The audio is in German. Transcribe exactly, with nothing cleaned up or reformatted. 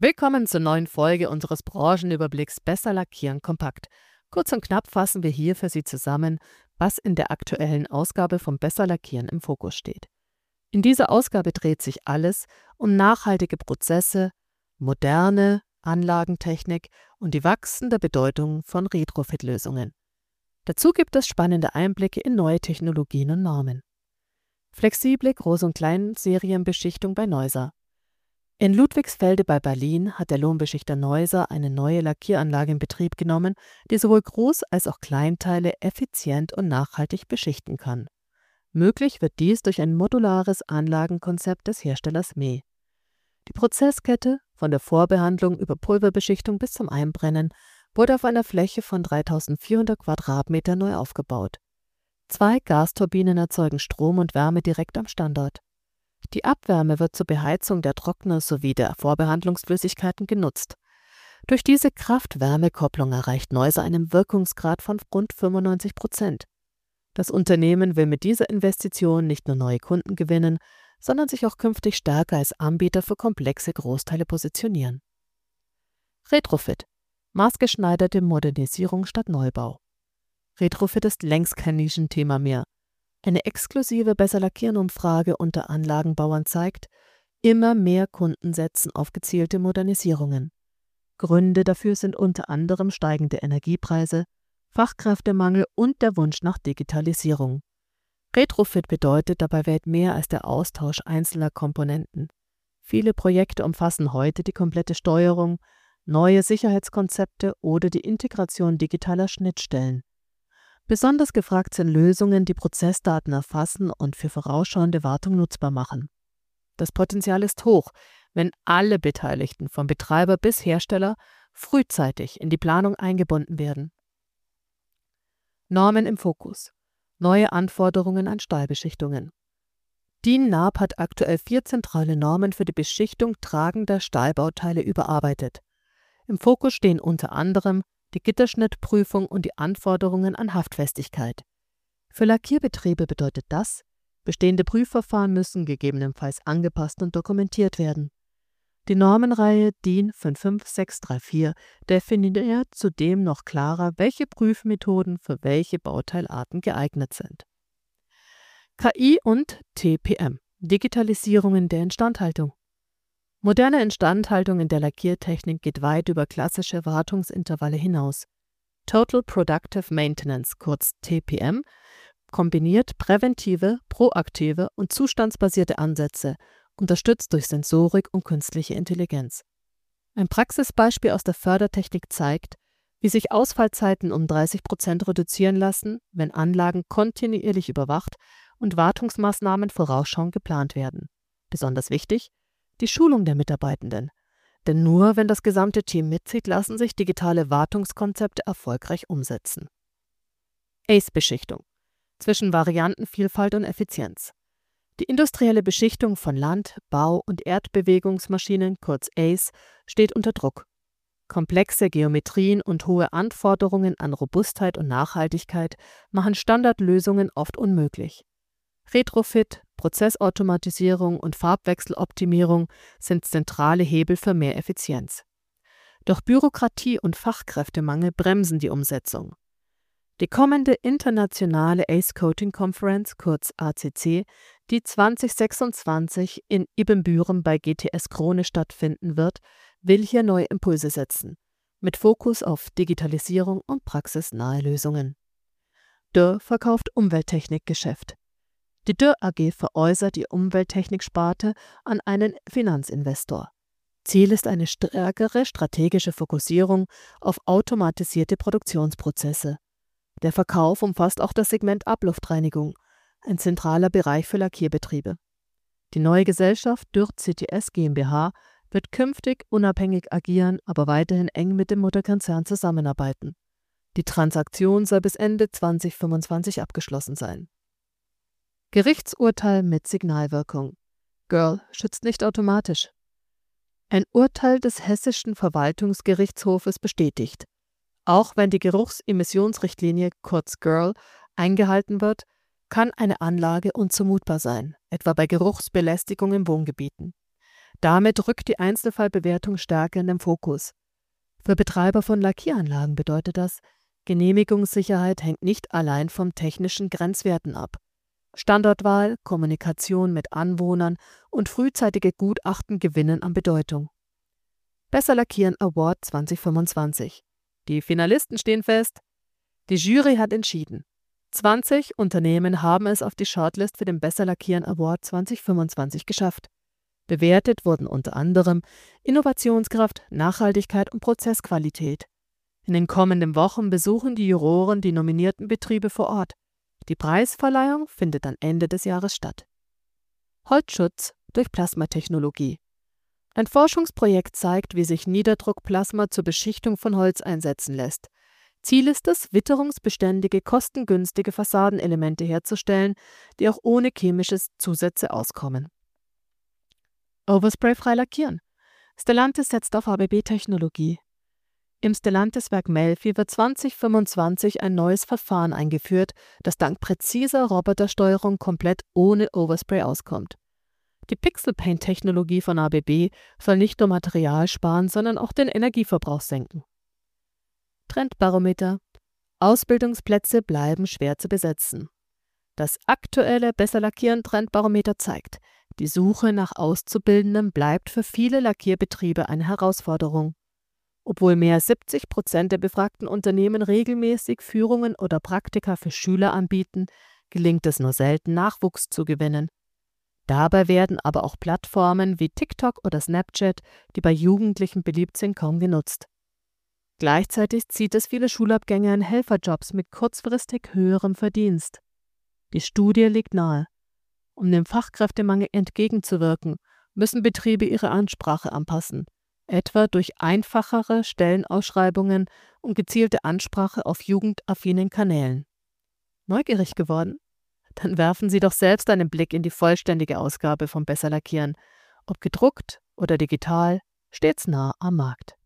Willkommen zur neuen Folge unseres Branchenüberblicks Besser lackieren kompakt. Kurz und knapp fassen wir hier für Sie zusammen, was in der aktuellen Ausgabe von Besser lackieren im Fokus steht. In dieser Ausgabe dreht sich alles um nachhaltige Prozesse, moderne Anlagentechnik und die wachsende Bedeutung von Retrofit-Lösungen. Dazu gibt es spannende Einblicke in neue Technologien und Normen. Flexible Groß- und Kleinserienbeschichtung bei Neuser. In Ludwigsfelde bei Berlin hat der Lohnbeschichter Neuser eine neue Lackieranlage in Betrieb genommen, die sowohl Groß- als auch Kleinteile effizient und nachhaltig beschichten kann. Möglich wird dies durch ein modulares Anlagenkonzept des Herstellers M E. Die Prozesskette von der Vorbehandlung über Pulverbeschichtung bis zum Einbrennen wurde auf einer Fläche von dreitausendvierhundert Quadratmeter neu aufgebaut. Zwei Gasturbinen erzeugen Strom und Wärme direkt am Standort. Die Abwärme wird zur Beheizung der Trockner sowie der Vorbehandlungsflüssigkeiten genutzt. Durch diese Kraft-Wärme-Kopplung erreicht Neuser einen Wirkungsgrad von rund fünfundneunzig Prozent. Das Unternehmen will mit dieser Investition nicht nur neue Kunden gewinnen, sondern sich auch künftig stärker als Anbieter für komplexe Großteile positionieren. Retrofit – maßgeschneiderte Modernisierung statt Neubau. Retrofit ist längst kein Nischenthema mehr. Eine exklusive Besser-Lackieren-Umfrage unter Anlagenbauern zeigt, immer mehr Kunden setzen auf gezielte Modernisierungen. Gründe dafür sind unter anderem steigende Energiepreise, Fachkräftemangel und der Wunsch nach Digitalisierung. Retrofit bedeutet dabei weit mehr als der Austausch einzelner Komponenten. Viele Projekte umfassen heute die komplette Steuerung, neue Sicherheitskonzepte oder die Integration digitaler Schnittstellen. Besonders gefragt sind Lösungen, die Prozessdaten erfassen und für vorausschauende Wartung nutzbar machen. Das Potenzial ist hoch, wenn alle Beteiligten, vom Betreiber bis Hersteller, frühzeitig in die Planung eingebunden werden. Normen im Fokus. Neue Anforderungen an Stahlbeschichtungen. D I N N A B hat aktuell vier zentrale Normen für die Beschichtung tragender Stahlbauteile überarbeitet. Im Fokus stehen unter anderem die Gitterschnittprüfung und die Anforderungen an Haftfestigkeit. Für Lackierbetriebe bedeutet das, bestehende Prüfverfahren müssen gegebenenfalls angepasst und dokumentiert werden. Die Normenreihe D I N fünf fünf sechs drei vier definiert zudem noch klarer, welche Prüfmethoden für welche Bauteilarten geeignet sind. K I und T P M – Digitalisierung der Instandhaltung. Moderne Instandhaltung in der Lackiertechnik geht weit über klassische Wartungsintervalle hinaus. Total Productive Maintenance, kurz T P M, kombiniert präventive, proaktive und zustandsbasierte Ansätze, unterstützt durch Sensorik und künstliche Intelligenz. Ein Praxisbeispiel aus der Fördertechnik zeigt, wie sich Ausfallzeiten um dreißig Prozent reduzieren lassen, wenn Anlagen kontinuierlich überwacht und Wartungsmaßnahmen vorausschauend geplant werden. Besonders wichtig: die Schulung der Mitarbeitenden. Denn nur wenn das gesamte Team mitzieht, lassen sich digitale Wartungskonzepte erfolgreich umsetzen. A C E-Beschichtung. Zwischen Variantenvielfalt und Effizienz. Die industrielle Beschichtung von Land-, Bau- und Erdbewegungsmaschinen, kurz A C E, steht unter Druck. Komplexe Geometrien und hohe Anforderungen an Robustheit und Nachhaltigkeit machen Standardlösungen oft unmöglich. Retrofit, Prozessautomatisierung und Farbwechseloptimierung sind zentrale Hebel für mehr Effizienz. Doch Bürokratie und Fachkräftemangel bremsen die Umsetzung. Die kommende internationale A C E Coating Conference, kurz A C C, die zwanzig sechsundzwanzig in Ibbenbüren bei G T S Krone stattfinden wird, will hier neue Impulse setzen, mit Fokus auf Digitalisierung und praxisnahe Lösungen. Dürr verkauft Umwelttechnikgeschäft. Die Dürr A G veräußert die Umwelttechniksparte an einen Finanzinvestor. Ziel ist eine stärkere strategische Fokussierung auf automatisierte Produktionsprozesse. Der Verkauf umfasst auch das Segment Abluftreinigung, ein zentraler Bereich für Lackierbetriebe. Die neue Gesellschaft Dürr C T S GmbH wird künftig unabhängig agieren, aber weiterhin eng mit dem Mutterkonzern zusammenarbeiten. Die Transaktion soll bis Ende zwanzig fünfundzwanzig abgeschlossen sein. Gerichtsurteil mit Signalwirkung. Girl schützt nicht automatisch. Ein Urteil des Hessischen Verwaltungsgerichtshofes bestätigt: Auch wenn die Geruchsemissionsrichtlinie, kurz Girl, eingehalten wird, kann eine Anlage unzumutbar sein, etwa bei Geruchsbelästigung in Wohngebieten. Damit rückt die Einzelfallbewertung stärker in den Fokus. Für Betreiber von Lackieranlagen bedeutet das, Genehmigungssicherheit hängt nicht allein von technischen Grenzwerten ab. Standortwahl, Kommunikation mit Anwohnern und frühzeitige Gutachten gewinnen an Bedeutung. Besser Lackieren Award zwanzig fünfundzwanzig. Die Finalisten stehen fest. Die Jury hat entschieden. zwanzig Unternehmen haben es auf die Shortlist für den Besser Lackieren Award zwanzig fünfundzwanzig geschafft. Bewertet wurden unter anderem Innovationskraft, Nachhaltigkeit und Prozessqualität. In den kommenden Wochen besuchen die Juroren die nominierten Betriebe vor Ort. Die Preisverleihung findet dann Ende des Jahres statt. Holzschutz durch Plasmatechnologie. Ein Forschungsprojekt zeigt, wie sich Niederdruckplasma zur Beschichtung von Holz einsetzen lässt. Ziel ist es, witterungsbeständige, kostengünstige Fassadenelemente herzustellen, die auch ohne chemische Zusätze auskommen. Overspray-frei lackieren. Stellantis setzt auf A B B-Technologie. Im Stellantis-Werk Melfi wird zwanzig fünfundzwanzig ein neues Verfahren eingeführt, das dank präziser Robotersteuerung komplett ohne Overspray auskommt. Die Pixel-Paint-Technologie von A B B soll nicht nur Material sparen, sondern auch den Energieverbrauch senken. Trendbarometer. Ausbildungsplätze bleiben schwer zu besetzen. Das aktuelle Besser Lackieren Trendbarometer zeigt, die Suche nach Auszubildenden bleibt für viele Lackierbetriebe eine Herausforderung. Obwohl mehr als siebzig Prozent der befragten Unternehmen regelmäßig Führungen oder Praktika für Schüler anbieten, gelingt es nur selten, Nachwuchs zu gewinnen. Dabei werden aber auch Plattformen wie TikTok oder Snapchat, die bei Jugendlichen beliebt sind, kaum genutzt. Gleichzeitig zieht es viele Schulabgänger in Helferjobs mit kurzfristig höherem Verdienst. Die Studie liegt nahe. Um dem Fachkräftemangel entgegenzuwirken, müssen Betriebe ihre Ansprache anpassen, etwa durch einfachere Stellenausschreibungen und gezielte Ansprache auf jugendaffinen Kanälen. Neugierig geworden? Dann werfen Sie doch selbst einen Blick in die vollständige Ausgabe von Besser Lackieren. Ob gedruckt oder digital, stets nah am Markt.